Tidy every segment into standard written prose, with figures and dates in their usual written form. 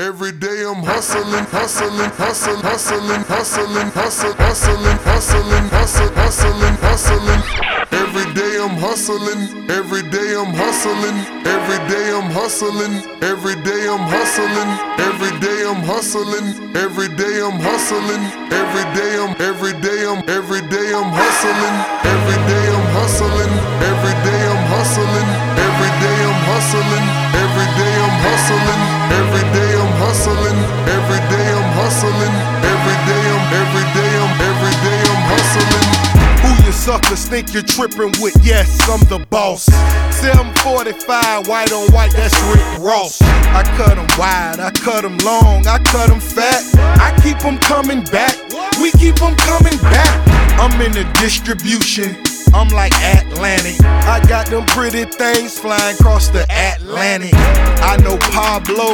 Every day I'm hustling, hustling, hustling, hustling, hustling, hustling, hustling, hustling, hustling, hustling, hustling. Every day I'm hustling, every day I'm hustling, every day I'm hustling, every day I'm hustling, every day I'm hustling, every day I'm hustling, every day I'm every day I'm every day I'm hustling, every day I'm hustling, every day I'm hustling, every day I'm hustling, every day I'm hustling, every day I'm hustling, every day I'm hustling, every day I'm hustling. Who you suckers think you're tripping with? Yes, I'm the boss. 745, white on white, that's Rick Ross. I cut 'em wide, I cut 'em long, I cut 'em fat. I keep 'em coming back, we keep 'em coming back. I'm in the distribution, I'm like Atlantic. I got them pretty things flying across the Atlantic. I know Pablo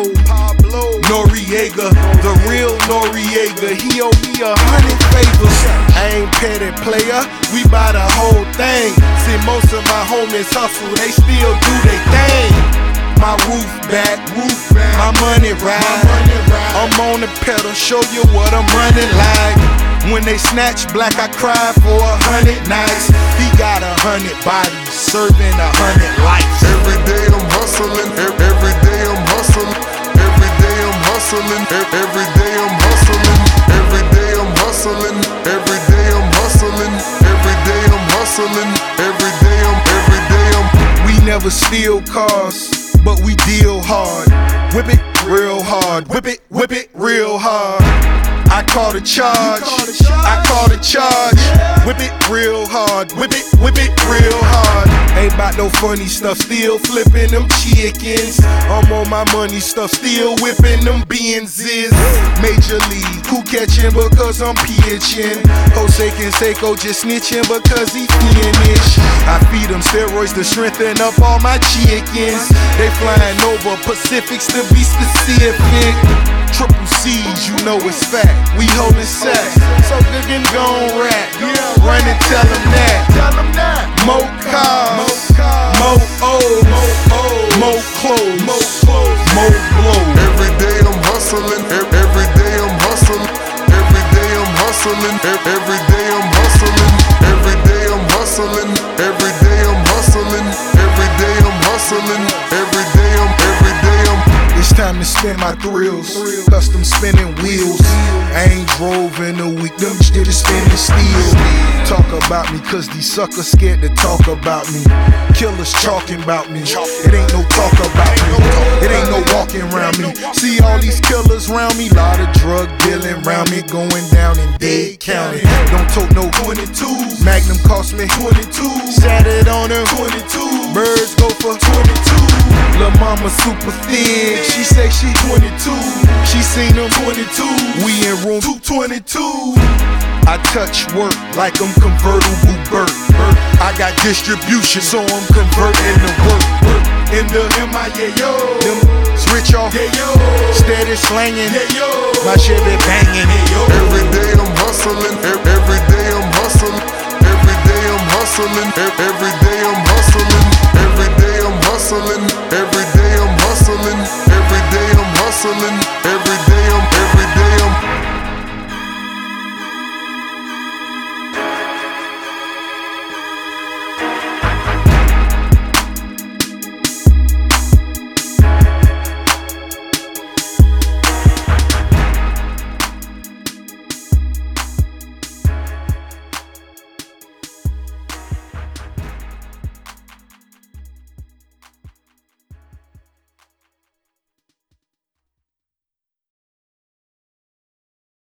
Noriega, the real Noriega. He owe me 100 favors. I ain't petty player, we buy the whole thing. See, most of my homies hustle, they still do their thing. My roof back, my money ride. I'm on the pedal, show you what I'm running like. When they snatch black, I cry for 100 nights. He got 100 bodies, serving 100 lives. Every day I'm hustling, every day I'm hustling, every day I'm hustling, every day I'm hustling, every day I'm hustling, every day I'm hustling, every day I'm hustling, every day I'm. We never steal cars, but we deal hard. Whip it real hard, whip it real hard. I call the charge, I call the charge. Whip it real hard, whip it real hard. Ain't about no funny stuff, still flipping them chickens. I'm on my money stuff, still whipping them Benzes. Major League, who catching because I'm pitching? Jose Canseco just snitching because he finished. I feed them steroids to strengthen up all my chickens. They flying over Pacifics to be specific. Triple C's, you know it's fact. We holding sacks, so good and gon' rap. Run and tell them that. More cars, more O's, more clothes, more blows. Every day I'm hustling, every day I'm hustling, every day I'm hustling, every day I'm hustling, every day I'm hustling, every day I'm hustling, every day I'm hustling, every day I'm. It's time to spin my thrills, custom spinning wheels. I ain't drove in a week, them did spinning steel. Talk about me, cause these suckers scared to talk about me. Killers talking about me, it ain't no talk about me. It ain't no walking around me. See all these killers around me, lot of drug dealing around me, going down in Dade County. Don't tote no 22s, Magnum cost me 22. Sat it on her 22, birds go for 22. Lil' mama super thin, she say she 22. She seen them 22, we in room 222. I touch work like I'm convertible Burt. I got distribution, so I'm converting to work. In the MIA, yo, them switch off, yeah, yo. Steady slanging, yeah, yo. My Chevy banging, yeah, yo. Every day I'm hustling, every day I'm hustling, every day I'm hustling, every day I'm hustling, every day I'm hustling, every day I'm hustling, every day I'm hustling.